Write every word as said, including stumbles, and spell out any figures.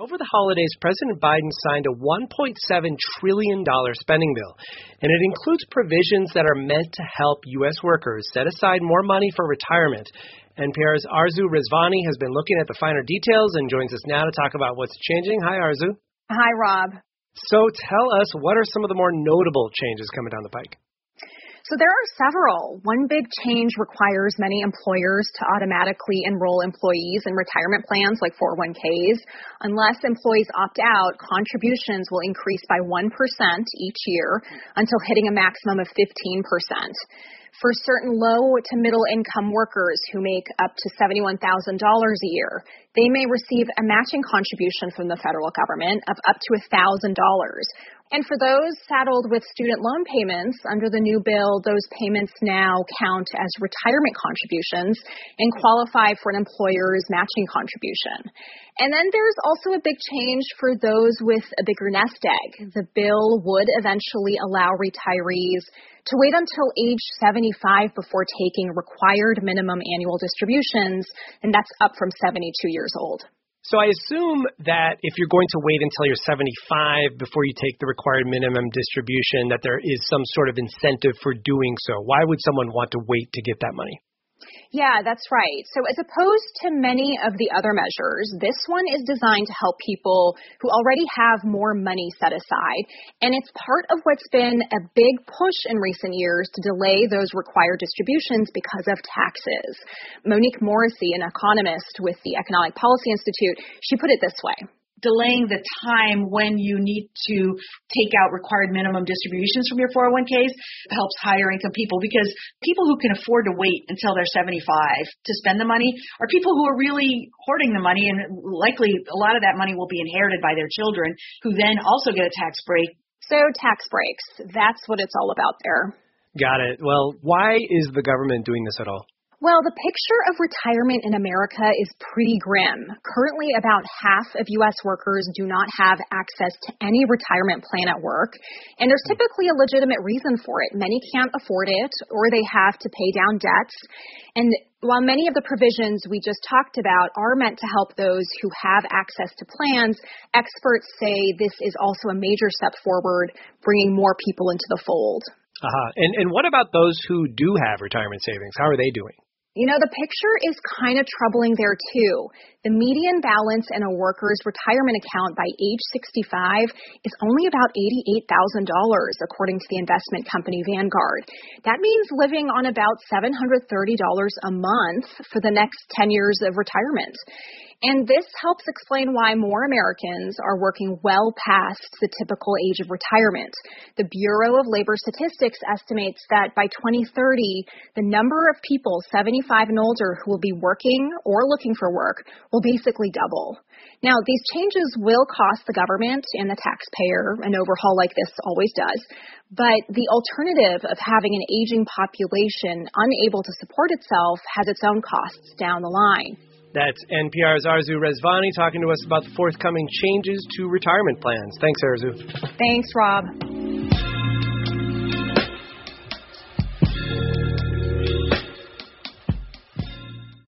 over the holidays, President Biden signed a one point seven trillion dollars spending bill, and it includes provisions that are meant to help U S workers set aside more money for retirement. N P R's Arzu Rezvani has been looking at the finer details and joins us now to talk about what's changing. Hi, Arzu. Hi, Rob. So tell us, what are some of the more notable changes coming down the pike? So there are several. One big change requires many employers to automatically enroll employees in retirement plans like four oh one k's. Unless employees opt out, contributions will increase by one percent each year until hitting a maximum of fifteen percent. For certain low to middle income workers who make up to seventy-one thousand dollars a year, they may receive a matching contribution from the federal government of up to one thousand dollars. And for those saddled with student loan payments, under the new bill, those payments now count as retirement contributions and qualify for an employer's matching contribution. And then there's also a big change for those with a bigger nest egg. The bill would eventually allow retirees to wait until age seventy-five before taking required minimum annual distributions, and that's up from seventy-two years old. So I assume that if you're going to wait until you're seventy-five before you take the required minimum distribution, that there is some sort of incentive for doing so. Why would someone want to wait to get that money? Yeah, that's right. So as opposed to many of the other measures, this one is designed to help people who already have more money set aside. And it's part of what's been a big push in recent years to delay those required distributions because of taxes. Monique Morrissey, an economist with the Economic Policy Institute, she put it this way. Delaying the time when you need to take out required minimum distributions from your four oh one k's helps higher income people, because people who can afford to wait until they're seventy-five to spend the money are people who are really hoarding the money, and likely a lot of that money will be inherited by their children, who then also get a tax break. So tax breaks, that's what it's all about there. Got it. Well, why is the government doing this at all? Well, the picture of retirement in America is pretty grim. Currently, about half of U S workers do not have access to any retirement plan at work, and there's typically a legitimate reason for it. Many can't afford it, or they have to pay down debts. And while many of the provisions we just talked about are meant to help those who have access to plans, experts say this is also a major step forward, bringing more people into the fold. Uh-huh. And, and what about those who do have retirement savings? How are they doing? You know, the picture is kind of troubling there, too. The median balance in a worker's retirement account by age sixty-five is only about eighty-eight thousand dollars, according to the investment company Vanguard. That means living on about seven hundred thirty dollars a month for the next ten years of retirement. And this helps explain why more Americans are working well past the typical age of retirement. The Bureau of Labor Statistics estimates that by twenty thirty, the number of people seventy-five and older who will be working or looking for work will basically double. Now, these changes will cost the government and the taxpayer. An overhaul like this always does. But the alternative of having an aging population unable to support itself has its own costs down the line. That's N P R's Arzu Rezvani talking to us about the forthcoming changes to retirement plans. Thanks, Arzu. Thanks, Rob.